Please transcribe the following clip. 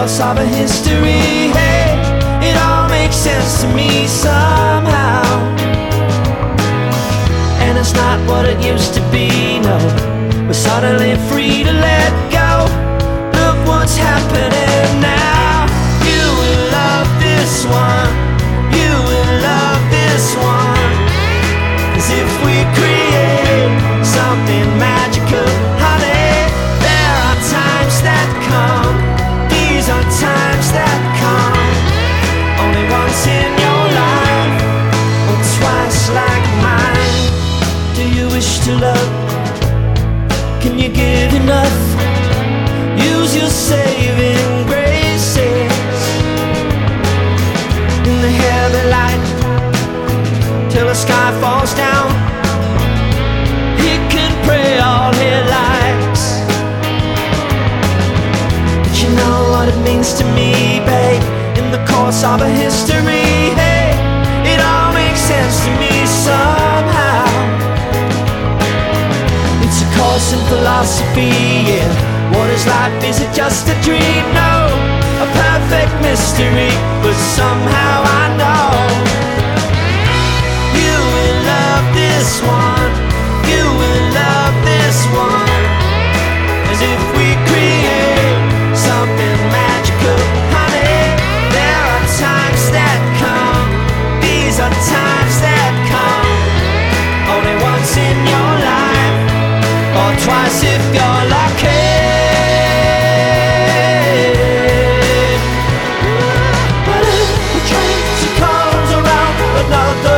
course of a history. Hey, it all makes sense to me somehow. And it's not what it used to be, no. We're suddenly free to let go. Look what's happening now. You will love this one. You will love this one. As if we create something magical, honey. There are times that come. These are times that come. Only once in your life, or twice like mine. Do you wish to love? Can you give enough? Use your saving graces in the heavy light till the sky falls down. He can pray all he likes, but you know what it means to me, babe. In the course of a history, hey, it all makes sense to me somehow. It's a course in philosophy, yeah. What is life? Is it just a dream? No, a perfect mystery, but somehow I know you will love this one. You will love this one. As if we create something magical, honey. There are times that come. These are times that come. Only once in your life, or twice if you're lucky. But if the train comes around another